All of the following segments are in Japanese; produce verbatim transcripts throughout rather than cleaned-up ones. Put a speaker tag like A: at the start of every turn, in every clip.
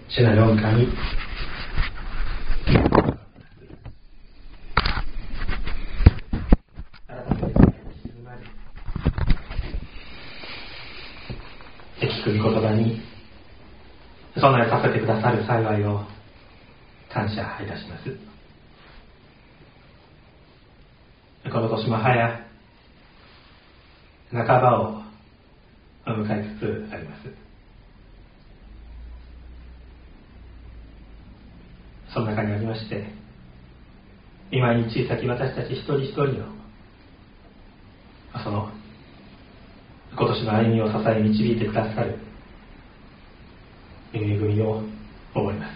A: 主なる御神、聞く御言葉に備えさせてくださる幸いを感謝いたします。この年も早半ばを迎えつつあります。その中にありまして、今に小さき私たち一人一人のその今年の歩みを支え導いてくださる恵みを思います。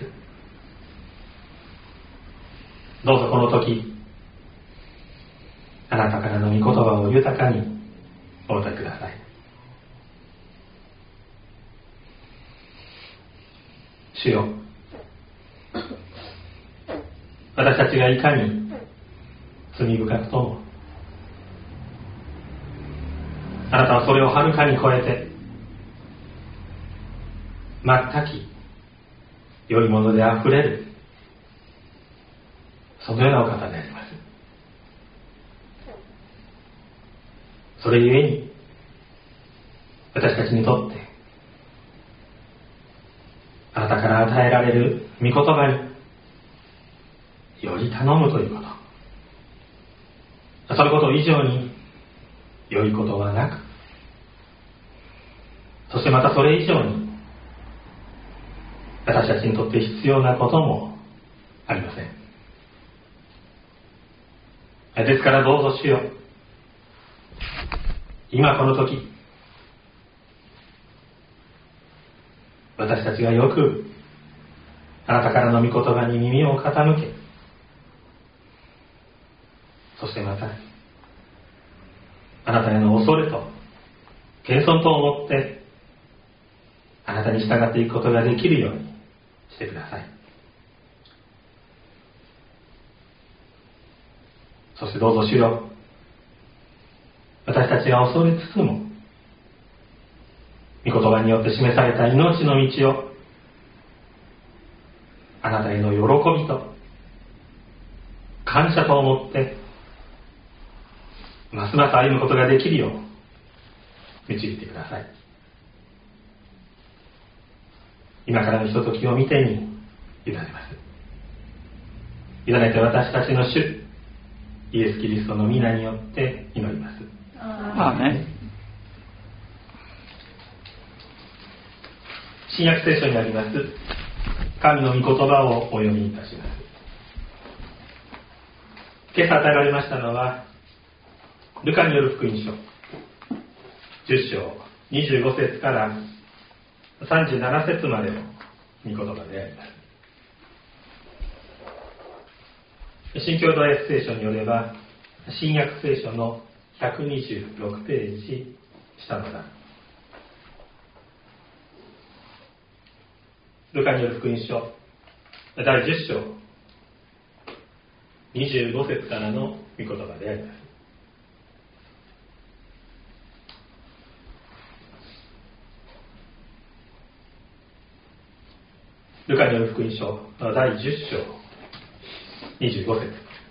A: どうぞこの時、あなたからの御言葉を豊かにお与えください。主よ、私たちがいかに罪深くとも、あなたはそれをはるかに超えて全き良いものであふれる、そのようなお方であります。それゆえに私たちにとってあなたから与えられる御言葉により頼むということ、そのこと以上に良いことはなく、そしてまたそれ以上に私たちにとって必要なこともありません。ですからどうぞ主よ、今この時、私たちがよくあなたからの御言葉に耳を傾け、そしてまたあなたへの恐れと謙遜と思ってあなたに従っていくことができるようにしてください。そしてどうぞ主よ、私たちが恐れつつも御言葉によって示された命の道をあなたへの喜びと感謝と思ってますます歩むことができるよう導いてください。今からのひとときを見てに委ねます。委ねて私たちの主イエス・キリストの皆によって祈ります。
B: アーメン。
A: 新約聖書にあります神の御言葉をお読みいたします。今朝与えられましたのはルカによる福音書じゅっ章にじゅうご節からさんじゅうなな節までの御言葉であります。新共同訳聖書によれば新約聖書のひゃくにじゅうろくページ下の段、ルカによる福音書だいじゅっ章にじゅうご節からの御言葉であります。ルカによる福音書だいじゅっ章にじゅうご節。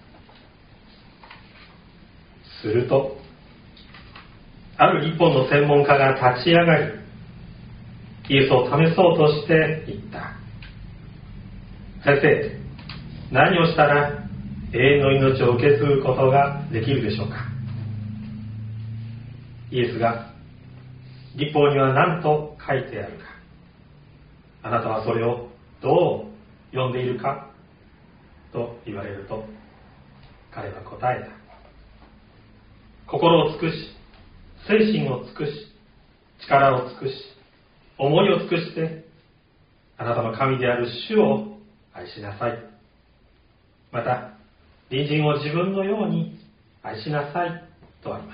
A: するとある一本の専門家が立ち上がりイエスを試そうとして言った。先生、何をしたら永遠の命を受け継ぐことができるでしょうか。イエスが律法には何と書いてあるか、あなたはそれをどう読んでいるかと言われると、彼は答えた。心を尽くし、精神を尽くし、力を尽くし、思いを尽くして、あなたの神である主を愛しなさい。また、隣人を自分のように愛しなさいとあります。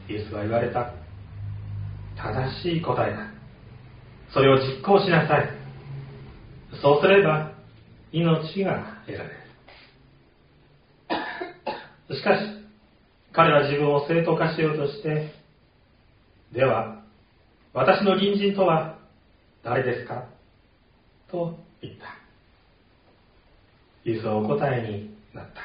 A: イエスは言われた。正しい答えだ。それを実行しなさい。そうすれば命が得られる。しかし彼は自分を正当化しようとして、では私の隣人とは誰ですかと言った。イエスはお答えになった。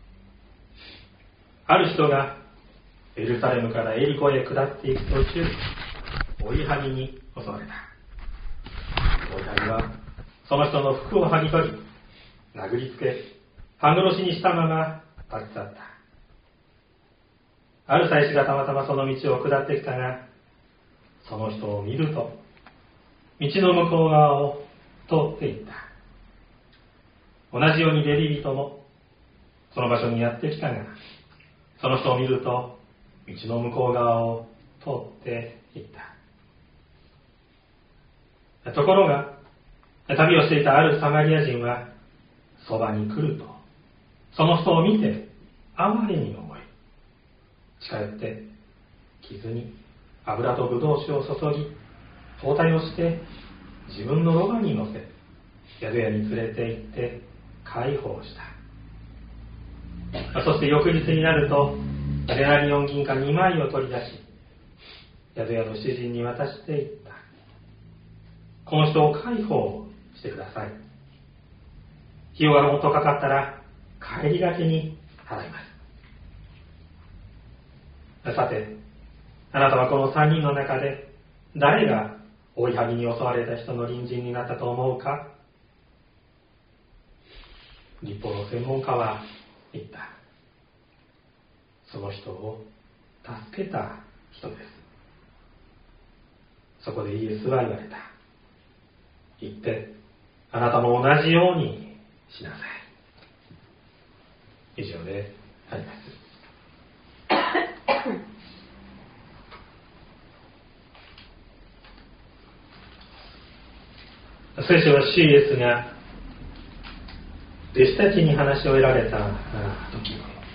A: ある人がエルサレムからエリコへ下っていく途中、追いはぎに襲われた。追いはぎはその人の服を剥ぎ取り、殴りつけ、半殺しにしたまま立ち去った。ある祭司がたまたまその道を下ってきたが、その人を見ると、道の向こう側を通っていった。同じようにレビ人もその場所にやってきたが、その人を見ると、道の向こう側を通っていった。ところが、旅をしていたあるサマリア人は、そばに来ると、その人を見て、哀れに思い、近寄って、傷に油と葡萄酒を注ぎ、包帯をして、自分のロバに乗せ、宿屋に連れて行って解放した。そして翌日になると、デナリオン銀貨にまいを取り出し、宿屋の主人に渡していった。この人を解放してください。費用がもっとかかったら帰りがけに払います。さて、あなたはこのさんにんの中で誰が追いはぎに襲われた人の隣人になったと思うか。律法の専門家は言った。その人を助けた人です。そこでイエスは言われた。言って、あなたも同じようにしなさい。以上であります。聖書は主イエスが弟子たちに話し終えられた時、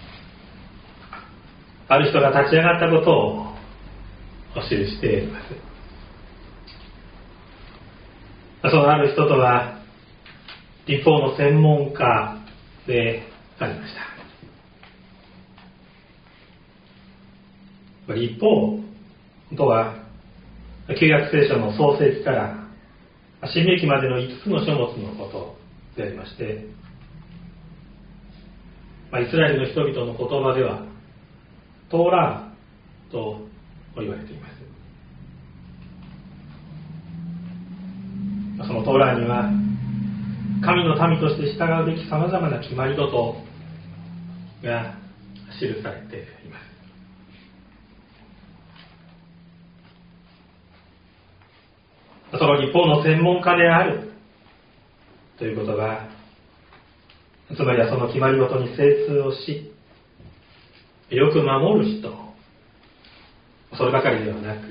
A: ある人が立ち上がったことを記しています。そのある人とは律法の専門家でありました。律法とは旧約聖書の創世記から新明記までのいつつの書物のことでありまして、まあ、イスラエルの人々の言葉ではトーラーと言われています。そのトーラーには神の民として従うべきさまざまな決まり事が記されています。その律法の専門家であるということは、つまりはその決まり事に精通をし、よく守る人、そればかりではなく、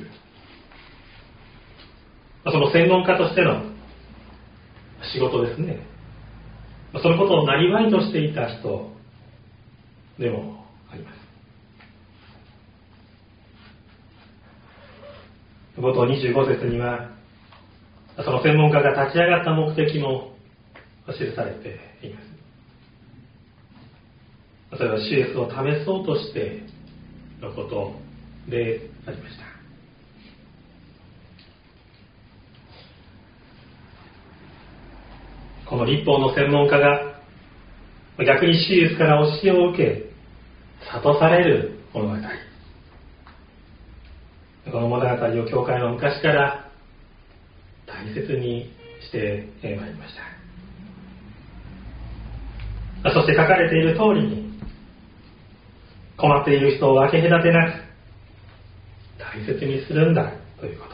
A: その専門家としての仕事ですね。そのことを生業としていた人でもあります。冒頭にじゅうご節には、その専門家が立ち上がった目的も記されています。それは主イエスを試そうとしてのことでありました。この律法の専門家が逆に主イエスから教えを受け諭される物語。この物語を教会は昔から大切にしてまいりました。そして書かれている通りに、困っている人を分け隔てなく大切にするんだということ、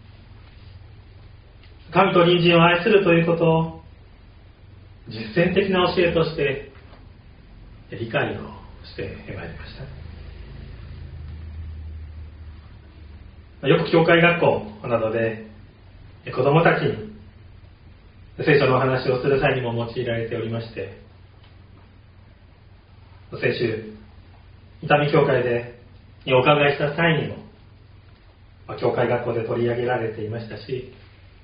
A: 神と隣人を愛するということを実践的な教えとして理解をしてまいりました。よく教会学校などで子供たちに聖書の話をする際にも用いられておりまして、先週伊丹教会でお伺いした際にも教会学校で取り上げられていましたし、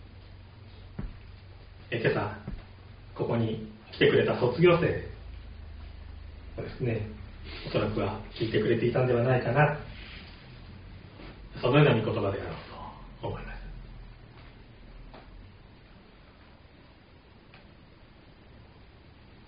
A: 今朝ここに来てくれた卒業生もですね、おそらくは聞いてくれていたんではないかな、そのような御言葉であろうと思います。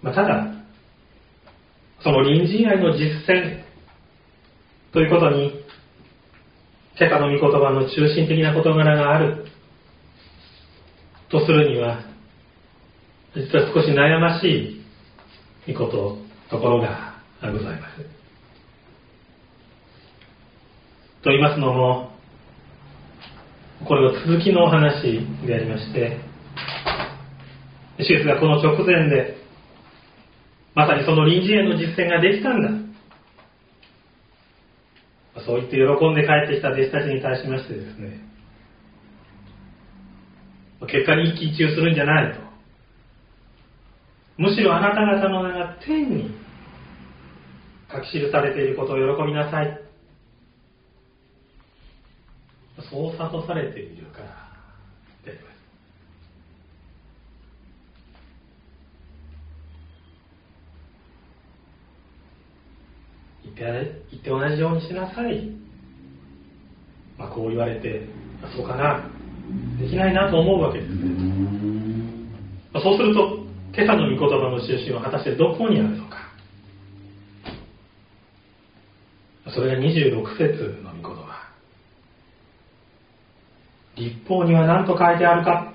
A: まあ、ただ、その隣人愛の実践ということに、今朝の御言葉の中心的な事柄があるとするには、実は少し悩ましいこと、ところがございます。と言いますのも、これは続きのお話でありまして、主イエスがこの直前で、まさにその隣人への実践ができたんだ。そう言って喜んで帰ってきた弟子たちに対しましてですね、結果に一喜一憂するんじゃないと。むしろあなた方の名が天に書き記されていることを喜びなさい。そう諭されているからであります。言って言って同じようにしなさい。まあ、こう言われて、そうかな、できないなと思うわけですね。まあ、そうすると、今朝の御言葉の中心は果たしてどこにあるのか。それがにじゅうろく節の御言葉。律法には何と書いてあるか。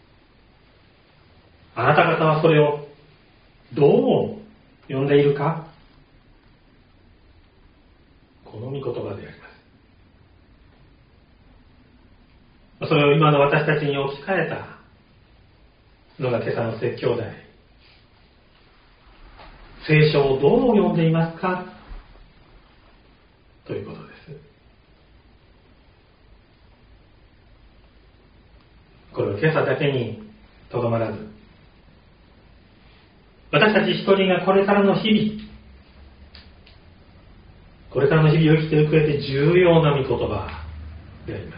A: あなた方はそれをどう読んでいるか。この御言葉であります。それを今の私たちに置き換えたのが今朝の説教題。聖書をどう読んでいますかということです。これは今朝だけにとどまらず、私たち一人がこれからの日々、これからの日々を生きていく上で重要な御言葉であります。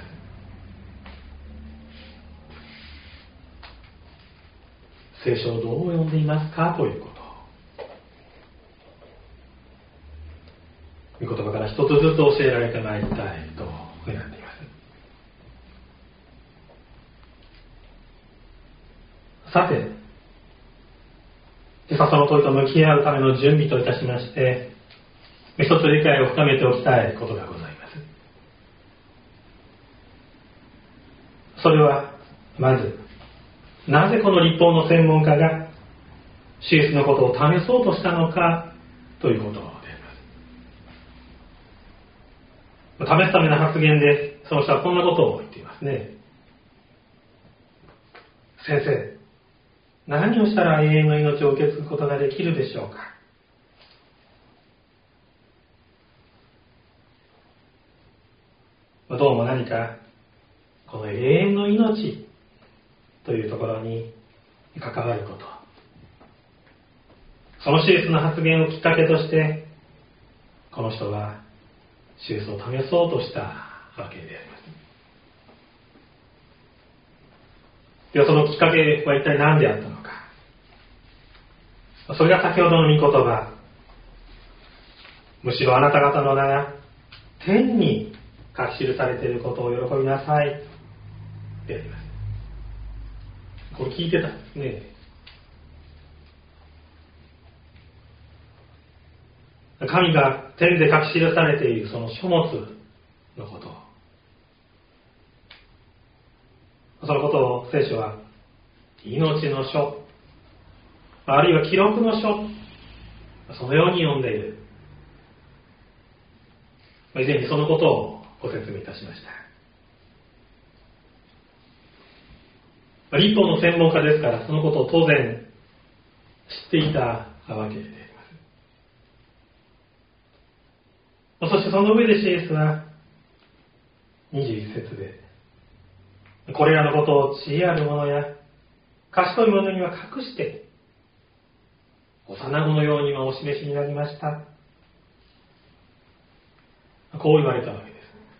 A: 聖書をどう読んでいますかということ。御言葉から一つずつ教えられてまいりたいと願っています。さて、今朝その問いと向き合うための準備といたしまして、一つ理解を深めておきたいことがございます。それは、まず、なぜこの律法の専門家が主イエスのことを試そうとしたのかということであります。試すための発言で、その人はこんなことを言っていますね。先生、何をしたら永遠の命を受け継ぐことができるでしょうか。どうも何かこの永遠の命というところに関わること、その主イエスの発言をきっかけとしてこの人は主イエスを試そうとしたわけであります。ではそのきっかけは一体何であったのか。それが先ほどの御言葉、むしろあなた方の名が天に書き記されていることを喜びなさいであります。これ聞いてたんですね。神が天で書き記されているその書物のこと、そのことを聖書は命の書、あるいは記録の書、そのように読んでいる。以前にそのことをご説明いたしました。律法の専門家ですから、そのことを当然知っていたわけであります。そしてその上でシエスはにじゅういち節で、これらのことを知恵ある者や賢い者には隠して幼子のようにはお示しになりました。こう言われたわけです。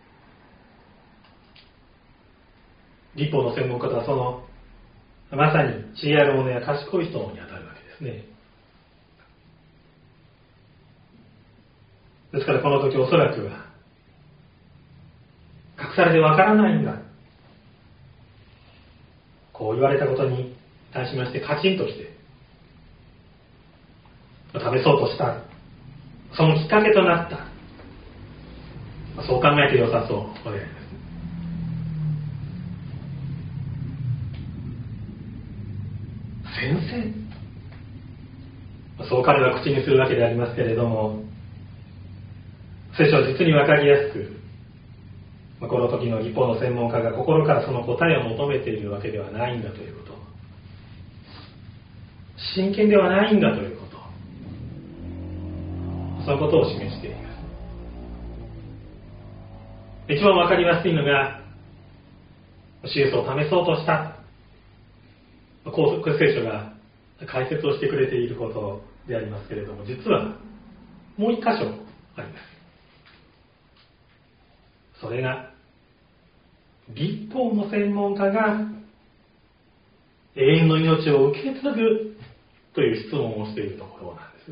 A: 律法の専門家とはそのまさに知恵ある者や賢い人にあたるわけですね。ですからこの時おそらくは隠されてわからないんだ、こう言われたことに対しましてカチンときて、 試そうとした、そのきっかけとなった、そう考えて良さそうお願いです。先生、そう彼は口にするわけでありますけれども、聖書は実に分かりやすく、この時の立法の専門家が心からその答えを求めているわけではないんだということ、真剣ではないんだということ、そのことを示しています。一番分かりやすいのが、主イエスを試そうとした、こう聖書が解説をしてくれていることでありますけれども、実はもう一箇所あります。それが律法の専門家が永遠の命を受け継ぐという質問をしているところなんです。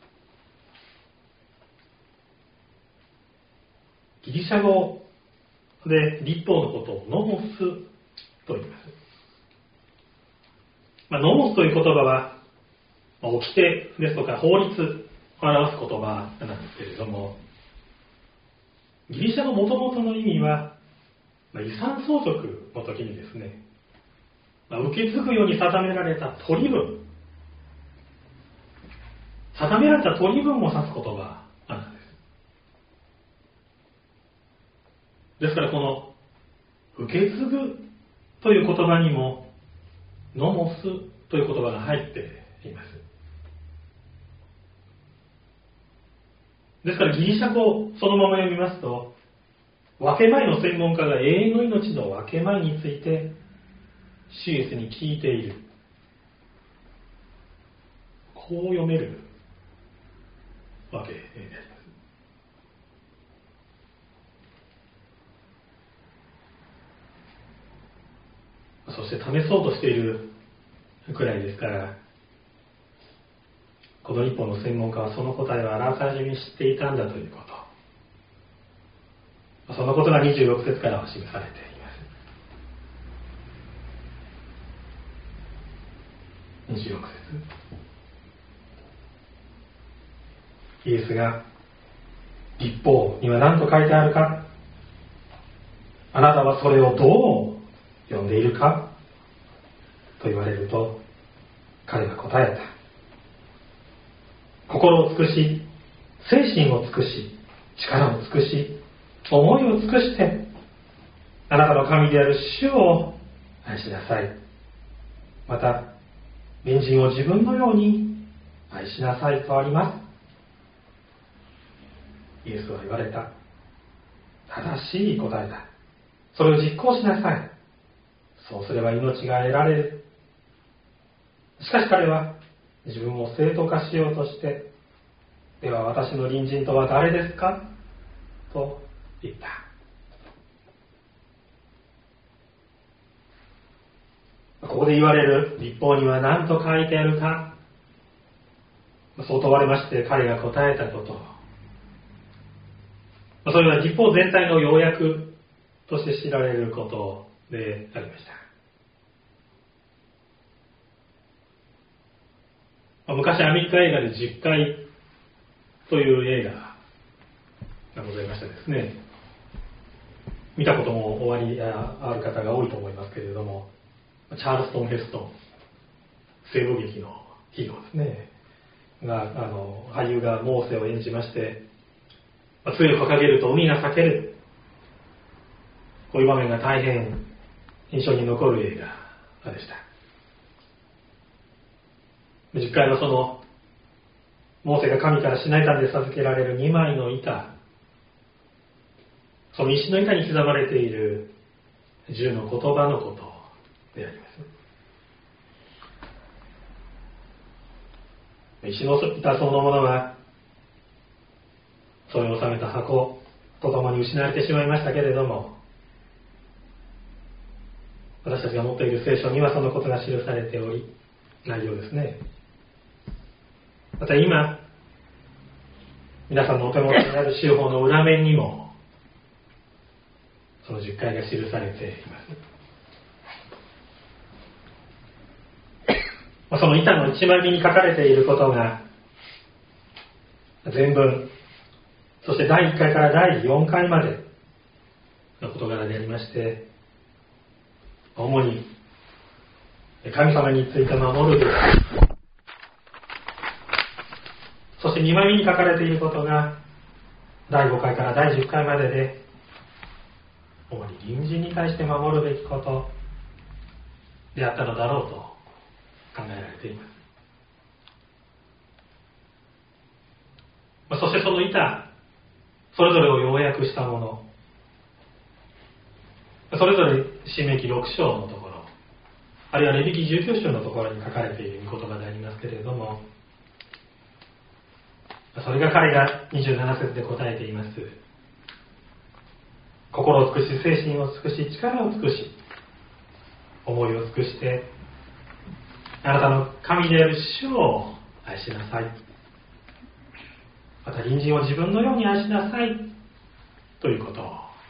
A: ギリシャ語で律法のことをノモスと言います。まあ、ノモスという言葉は、まあ、掟ですとか法律を表す言葉なんですけれども、ギリシャの元々の意味は、まあ、遺産相続の時にですね、まあ、受け継ぐように定められた取り分、定められた取り分を指す言葉なんです。ですからこの受け継ぐという言葉にもノモスという言葉が入っています。ですからギリシャ語そのまま読みますと、分け前の専門家が永遠の命の分け前について主イエスに聞いている、こう読めるわけであります。そして試そうとしているくらいですから、この一本の専門家はその答えをあらかじめ知っていたんだということ、そのことがにじゅうろく節からは示されています。にじゅうろく節、イエスが律法には何と書いてあるか、あなたはそれをどう読んでいるかと言われると、彼は答えた。心を尽くし、精神を尽くし、力を尽くし、思いを尽くして、あなたの神である主を愛しなさい。また、隣人を自分のように愛しなさいとあります。イエスは言われた。正しい答えだ。それを実行しなさい。そうすれば命が得られる。しかし彼は自分を正当化しようとして、では私の隣人とは誰ですかと言った。ここで言われる律法には何と書いてあるか、そう問われまして彼が答えたこと、それは律法全体の要約として知られることでありました。昔アメリカ映画で十戒という映画がございましたですね。見たこともおありある方が多いと思いますけれども、チャールストン・ヘストン、西部劇のヒーローですねが、あの俳優がモーセを演じまして、杖を掲げると海が裂ける、こういう場面が大変印象に残る映画でした。十戒はそのモーセが神からシナイ山で授けられるにまいの板、その石の板に刻まれている十の言葉のことであります。石の板そのものはそれを収めた箱とともに失われてしまいましたけれども、私たちが持っている聖書にはそのことが記されており、内容ですね。また今皆さんのお手元にある司法の裏面にもその十戒が記されています。その板の一枚目に書かれていることが、 全文、そしてだいいっかいからだいよんかいまでの事柄でありまして、主に神様について守るべき、そしてにまいめに書かれていることがだいごかいからだいじゅっかいまでで、主に隣人に対して守るべきことであったのだろうと考えられています。そしてその板、それぞれを要約したもの、それぞれ申命記ろく章のところ、あるいはレビ記じゅうきゅう章のところに書かれている言葉でありますけれども、それが彼がにじゅうなな節で答えています。心を尽くし、精神を尽くし、力を尽くし、思いを尽くして、あなたの神である主を愛しなさい。また隣人を自分のように愛しなさい。ということであり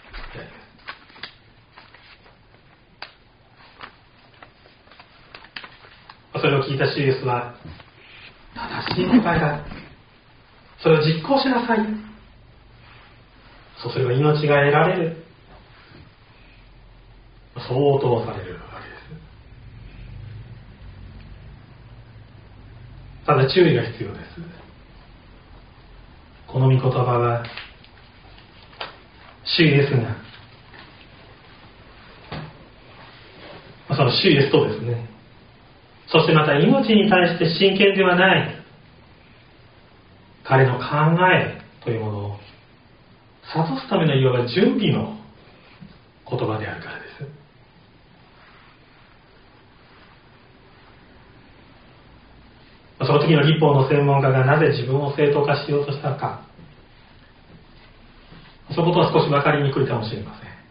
A: ます。それを聞いた主イエスは、正しい答えだ。それを実行しなさい。そうすれば命が得られる。そう応答されるわけです。ただ注意が必要です。この御言葉は、主イエスが、その主イエスとですね、そしてまた命に対して真剣ではない彼の考えというものを諭すためのいわば準備の言葉であるからです。その時の立法の専門家がなぜ自分を正当化しようとしたのか、そのことは少し分かりにくいかもしれません。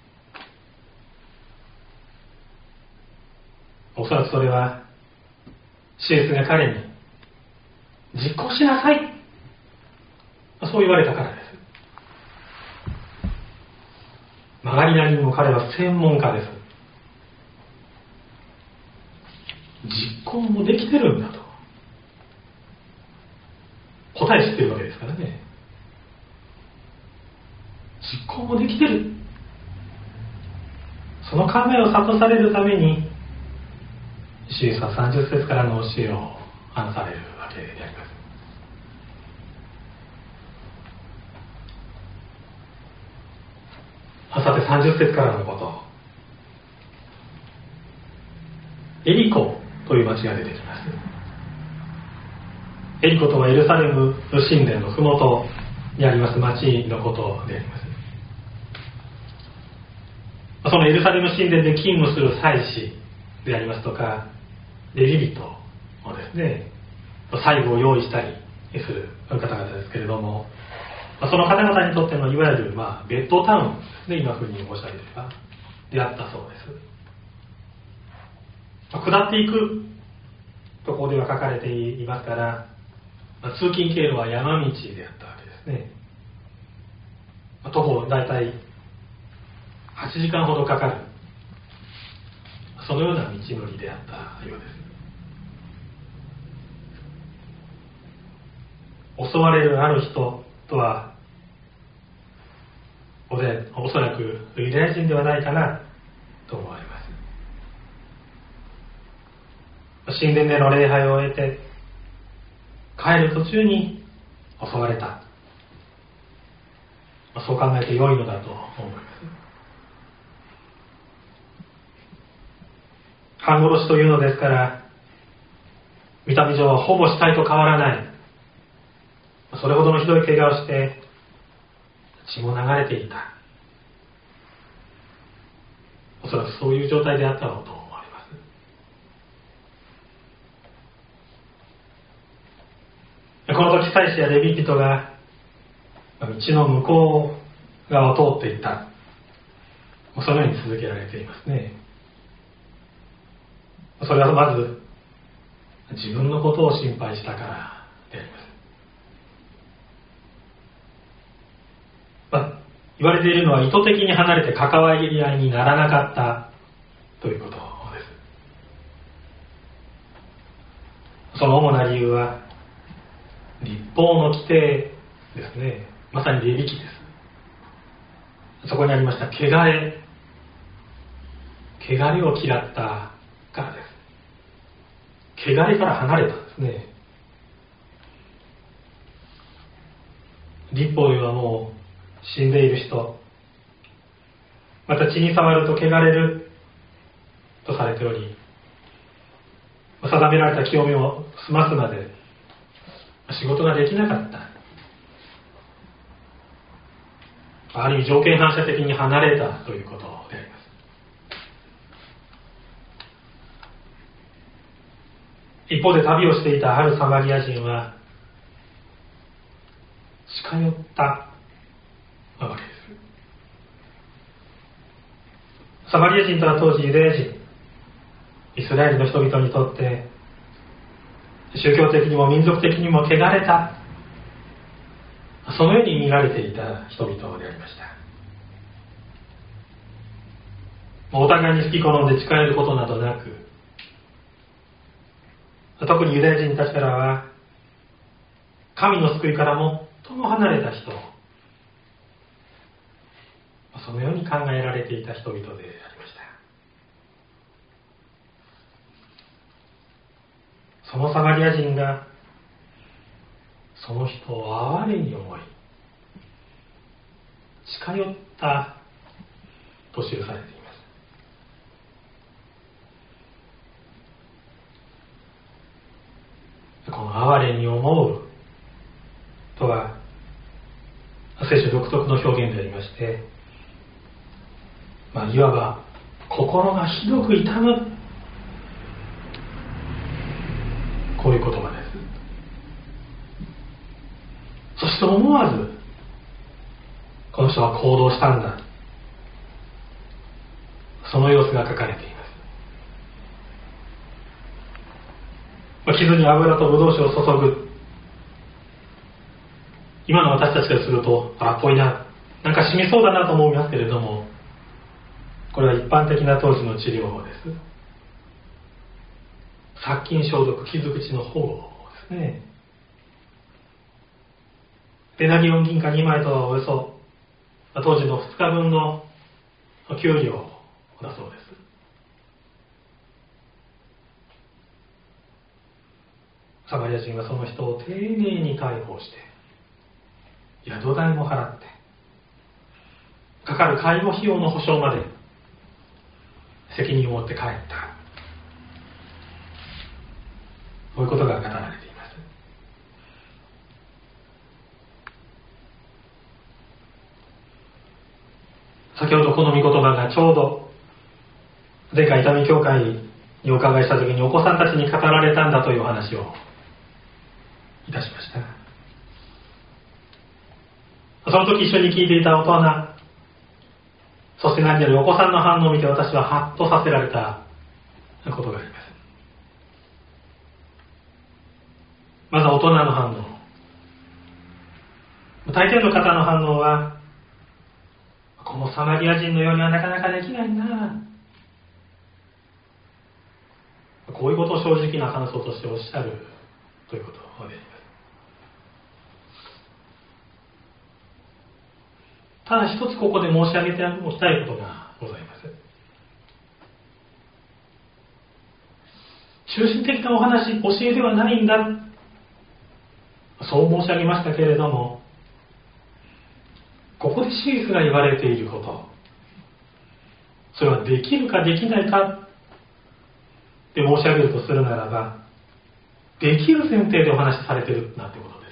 A: おそらくそれは主イエスが彼に実行しなさい、そう言われたからです。曲がりなりにも彼は専門家です。実行もできてるんだと答え知ってるわけですからね。実行もできてる、その考えを諭されるために主イエスはさんじゅっ節からの教えを話されるわけであります。さてさんじゅっ節からのこと、エリコという町が出てきます。エリコとはエルサレム神殿のふもとにあります町のことであります。そのエルサレム神殿で勤務する祭司でありますとかレビ人をですね、祭具を用意したりする方々ですけれども、その方々にとってのいわゆる、まあ、ベッドタウンですね、今風に申し上げればであったそうです。下っていくところでは書かれていますから、通勤経路は山道であったわけですね。徒歩だいたいはちじかんほどかかる、そのような道のりであったようです。襲われるある人とはおでおそらくユダヤ人ではないかなと思われます。神殿での礼拝を終えて帰る途中に襲われた、そう考えて良いのだと思います。半殺しというのですから、見た目上はほぼ死体と変わらない、それほどのひどい怪我をして血も流れていた、おそらくそういう状態であったろうと思われます。この時祭司やレビ人が道の向こう側を通っていった、そのように続けられていますね。それはまず自分のことを心配したからであります。まあ、言われているのは意図的に離れて関わり合いにならなかったということです。その主な理由は律法の規定ですね。まさにレビ記です。そこにありました汚れ、汚れを嫌ったからです。汚れから離れたんですね。律法ではもう死んでいる人、また血に触ると汚れるとされており、定められた清めを済ますまで仕事ができなかった。ある意味条件反射的に離れたということであります。一方で旅をしていたあるサマリア人は近寄ったわけです。サマリア人とは当時ユダヤ人、イスラエルの人々にとって宗教的にも民族的にも汚れた、そのように見られていた人々でありました。お互いに好き好んで近寄ることなどなく、特にユダヤ人たちからは神の救いから最も離れた人、そのように考えられていた人々でありました。そのサマリア人がその人を哀れに思い近寄ったと記されています。この哀れに思うとは聖書独特の表現でありまして、まあ、いわば心がひどく痛む、こういう言葉です。そして思わずこの人は行動したんだ、その様子が書かれています。まあ、傷に油とブドウ酒を注ぐ、今の私たちからすると荒っぽいな、なんか染みそうだなと思いますけれども、これは一般的な当時の治療法です。殺菌消毒、傷口の保護ですね。デナリオン銀貨にまいとはおよそ当時のふつかぶんの給料だそうです。サマリア人はその人を丁寧に介抱して宿代も払ってかかる介護費用の保証まで責任を持って帰った、こういうことが語られています。先ほどこの御言葉がちょうど前回伊丹教会にお伺いしたときにお子さんたちに語られたんだという話をいたしました。その時一緒に聞いていた大人、そして何よりお子さんの反応を見て私はハッとさせられたことがあります。まず大人の反応。大抵の方の反応は、このサマリア人のようにはなかなかできないな、こういうことを正直な感想としておっしゃるということであります。ただ一つここで申し上げておきたいことがございます。中心的なお話、教えではないんだ、そう申し上げましたけれども、ここでシリスが言われていること、それはできるかできないかって申し上げるとするならば、できる前提でお話しされているなんてことです。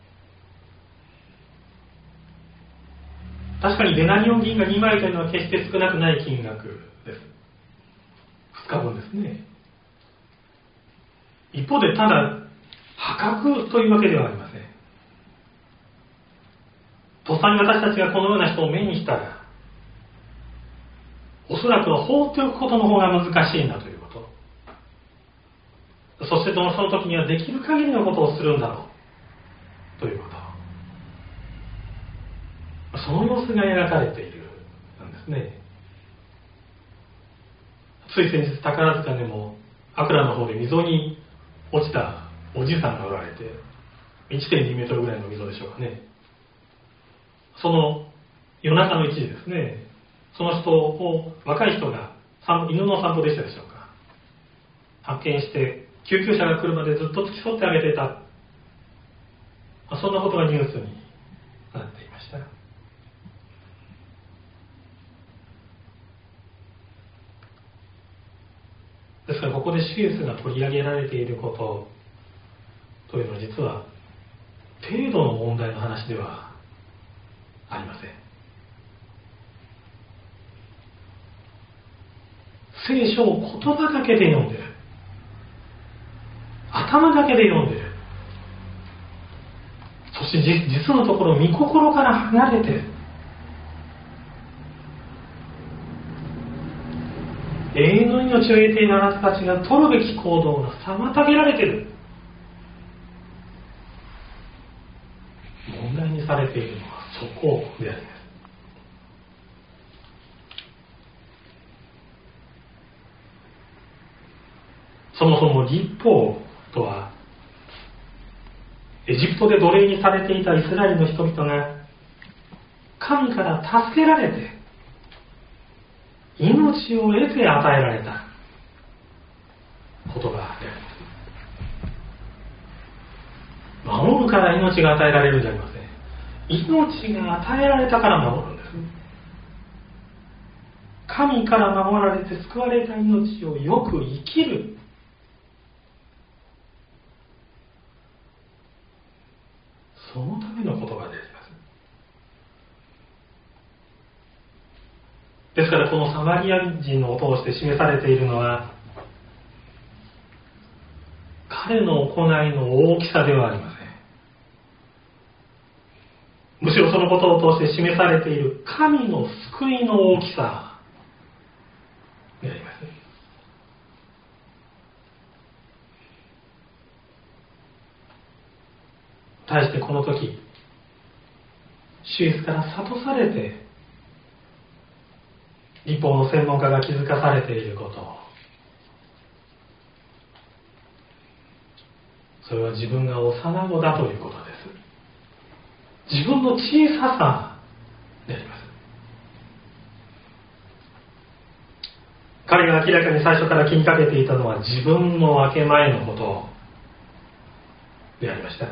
A: 確かにデナリオン銀がにまいというのは決して少なくない金額です。ふつかぶんですね。一方でただ破格というわけではありません。とっさに私たちがこのような人を目にしたら、おそらくは放っておくことの方が難しいんだということ、そしてその時にはできる限りのことをするんだろうということ、その様子が描かれているんですね。つい先日宝塚でもアクラの方で溝に落ちたおじさんがおられて、 いってんにメートルぐらいの溝でしょうかね。その夜中のいちじですね、その人を若い人が犬の散歩でしたでしょうか、発見して救急車が来るまでずっと付き添ってあげていた、そんなことがニュースになっていました。ですからここで主イエスが取り上げられていることというのは実は程度の問題の話ではありません。聖書を言葉だけで読んでる、頭だけで読んでる、そして実のところ御心から離れて永遠の命を得ているあなたたちが取るべき行動が妨げられている、問題にされているのはそこであります。そもそも律法とは、エジプトで奴隷にされていたイスラエルの人々が神から助けられて命を得て与えられた言葉であります。守るから命が与えられるんじゃありません。命が与えられたから守るんです。神から守られて救われた命をよく生きる、そのための言葉であります。ですからこのサマリア人を通して示されているのは、彼の行いの大きさではありません。むしろそのことを通して示されている神の救いの大きさであります。対してこの時、主イエスから諭されて律法の専門家が気づかされていること、それは自分が幼子だということです。自分の小ささであります。彼が明らかに最初から気にかけていたのは自分の分け前のことでありました。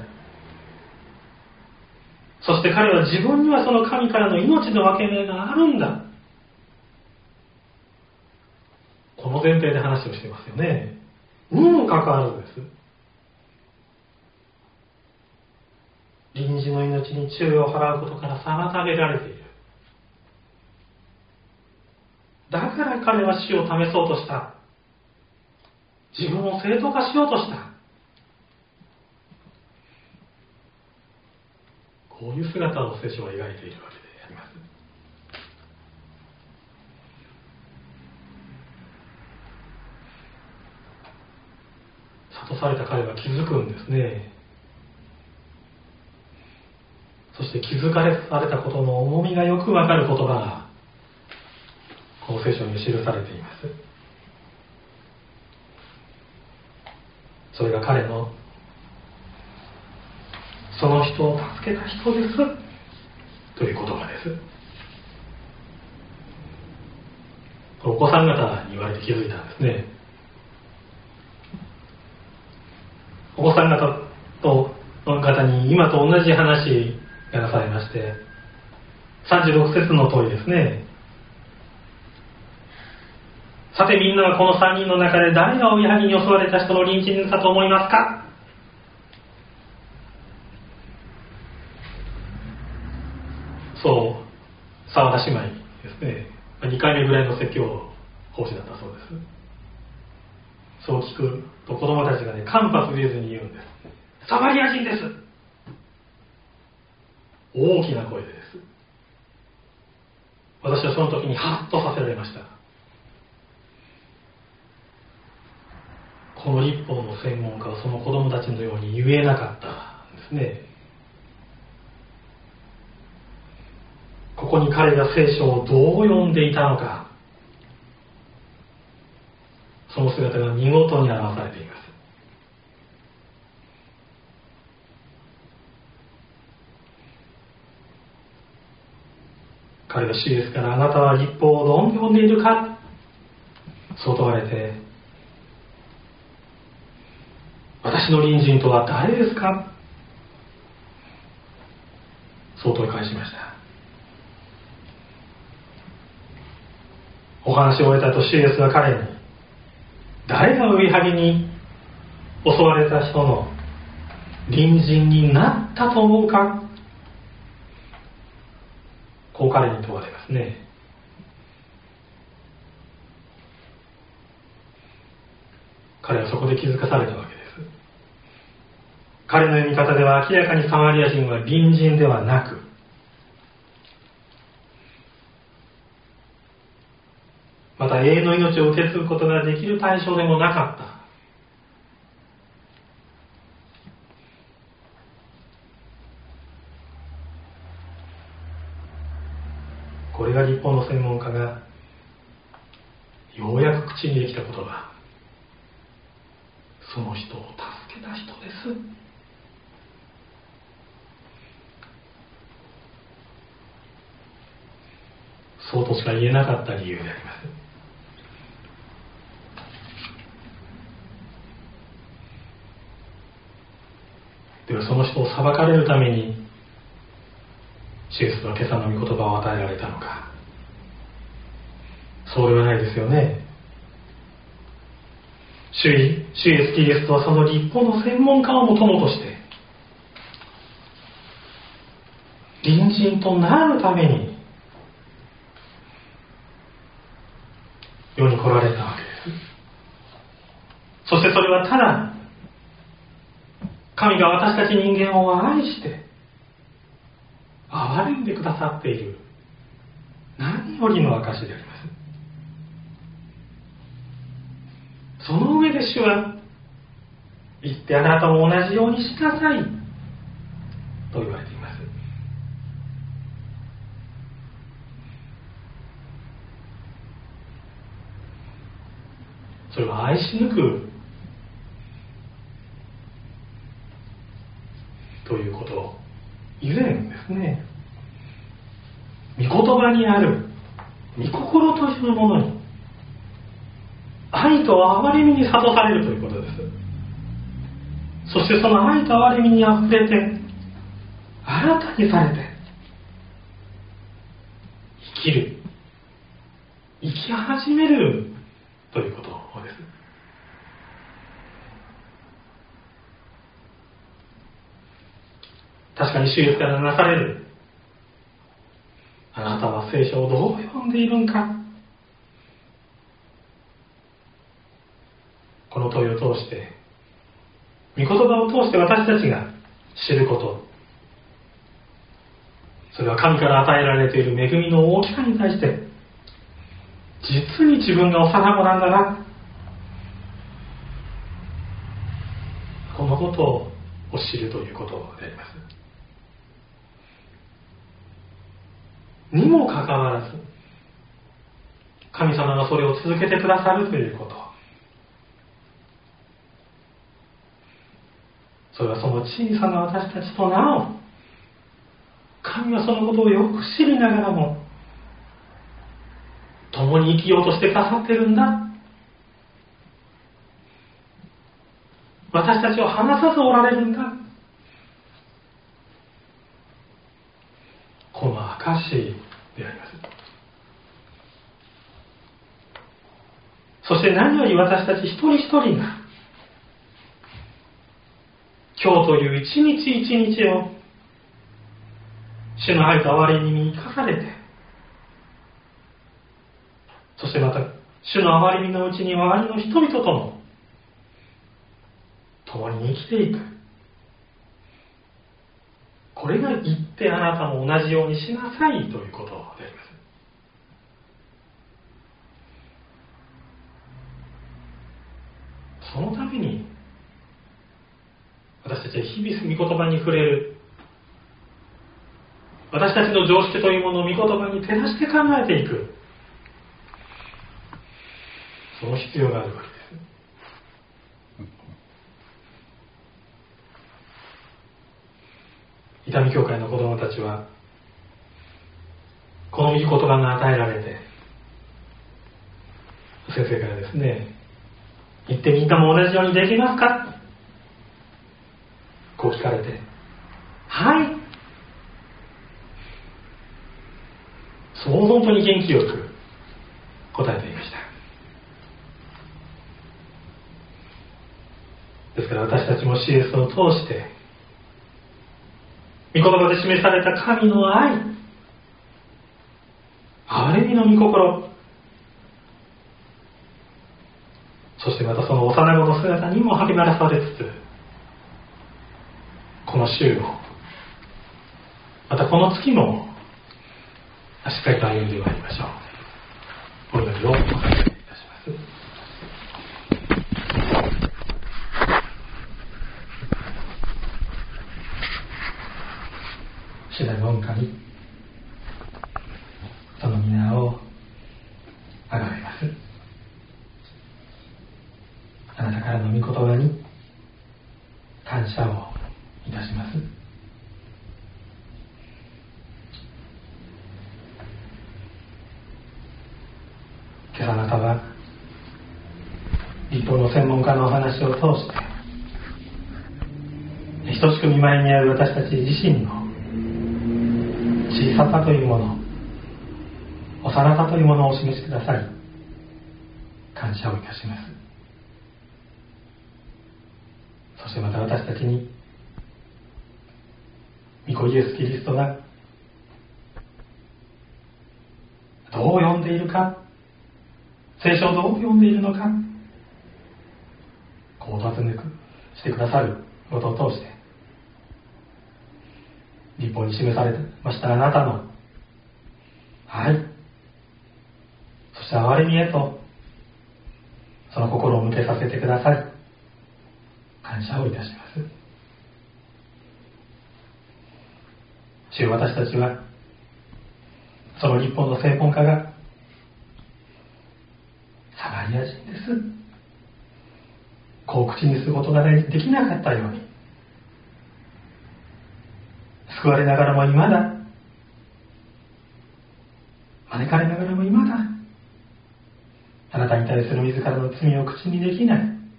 A: そして彼は自分にはその神からの命の分け目があるんだ、この前提で話をしていますよね。にもかかわらずです。臨時の命に注意を払うことから妨げられている。だから彼は死を試そうとした。自分を正当化しようとした。こういう姿を聖書は描いているわけであります。諭された彼は気づくんですね。そして気づかれされたことの重みがよくわかる言葉がこの聖書に記されています。それが彼のその人を助けた人ですという言葉です。お子さん方に言われて気づいたんですね。お子さん方との方に今と同じ話がなされまして、さんじゅうろく節の通りですね。さてみんなはこのさんにんの中で誰が追いはぎに襲われた人の隣人だと思いますか。そう澤田姉妹ですね。にかいめぐらいの説教講師だったそうです。そう聞くと子供たちがね、間髪入れずに言うんです。サマリア人です。大きな声でです。私はその時にハッとさせられました。この律法の専門家はその子供たちのように言えなかったんですね。ここに彼が聖書をどう読んでいたのか、その姿が見事に表されています。 彼が主イエスから、あなたは立法をどう読んでいるか、そう問われて、私の隣人とは誰ですか、そう問い返しました。お話を終えたと主イエスは彼に、誰がウイハギに襲われた人の隣人になったと思うか、こう彼に問われますね。彼はそこで気づかされたわけです。彼の読み方では明らかにサマリア人は隣人ではなく、また永遠の命を受け継ぐことができる対象でもなかった。これが日本の専門家がようやく口にできた言葉、その人を助けた人です。そうとしか言えなかった理由であります。ではその人を裁かれるために主イエスは今朝の御言葉を与えられたのか。そうではないですよね。主イエス・キリストはその立法の専門家をもともとして隣人となるために世に来られたわけです。そしてそれはただ神が私たち人間を愛して憐れんでくださっている何よりの証であります。その上で主は言ってあなたも同じようにしなさいと言われています。それは愛し抜くということ以前ですね、御言葉にある御心というものに愛と憐れみに諭されるということです。そしてその愛と憐れみにあふれて新たにされて生きる、生き始めるということです。確かに主イエスからなされる、あなたは聖書をどう読んでいるんか、この問いを通して、御言葉を通して私たちが知ること、それは神から与えられている恵みの大きさに対して実に自分が幼子なんだな、このことを知るということであります。にもかかわらず神様がそれを続けてくださるということ、それはその小さな私たちとなお神はそのことをよく知りながらも共に生きようとしてくださっているんだ、私たちを離さずおられるんだ、この証であります。そして何より私たち一人一人が今日という一日一日を主の愛と憐れみに生かされて、そしてまた主の憐れみのうちに周りの人々とも共に生きていく、これが言ってあなたも同じようにしなさいということであります。そのために私たちは日々御言葉に触れる、私たちの常識というものを御言葉に照らして考えていく、その必要があるわけです。伊丹教会の子供たちはこの御言葉が与えられて、先生からですね、言ってみんなも同じようにできますか、こう聞かれて、はい、そう本当に元気よく答えていました。ですから私たちもシエスを通して御言葉で示された神の愛、憐れみの御心、そしてまたその幼子の姿にも励まらされつつ、この週を、またこの月もしっかりと歩んでまいりましょう。お祈りをお願いいたします。主なる御神、その皆をあがめます。あなたからの御言葉に感謝をいたします。今朝あなたは立法の専門家のお話を通して等しく見舞いにある私たち自身の小ささというもの、幼さというものをお示しください。感謝をいたします。そしてまた私たちに御子イエス・キリストがどう読んでいるか、聖書をどう読んでいるのか、こうお尋ねしてくださることを通して、立法に示されましたあなたの愛、そして憐れみへとその心を向けさせてください。感謝をいたします。主よ、私たちはその立法の専門家がサマリア人です、こう口にすることができなかったように、救われながらも未だ、招かれながらも未だ、あなたに対する自らの罪を口にできない、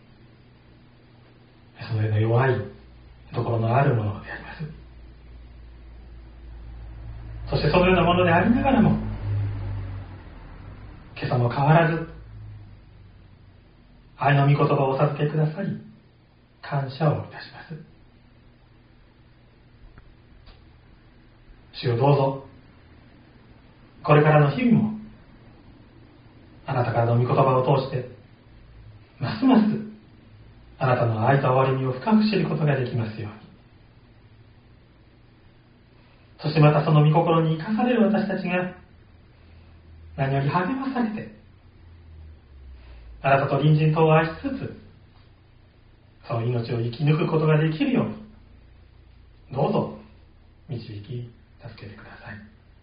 A: そのような弱いところのあるものであります。そしてそのようなものでありながらも、今朝も変わらず愛の御言葉をお授けくださり、感謝をいたします。主よ、どうぞこれからの日々もあなたからの御言葉を通してますますあなたの愛と憐れみを深く知ることができますように、そしてまたその御心に生かされる私たちが何より励まされて、あなたと隣人とを愛しつつその命を生き抜くことができるように、どうぞ導き助けてください。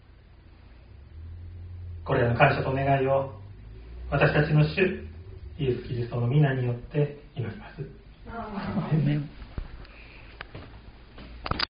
A: これらの感謝と願いを私たちの主イエス・キリストの皆によって祈ります。アーメン。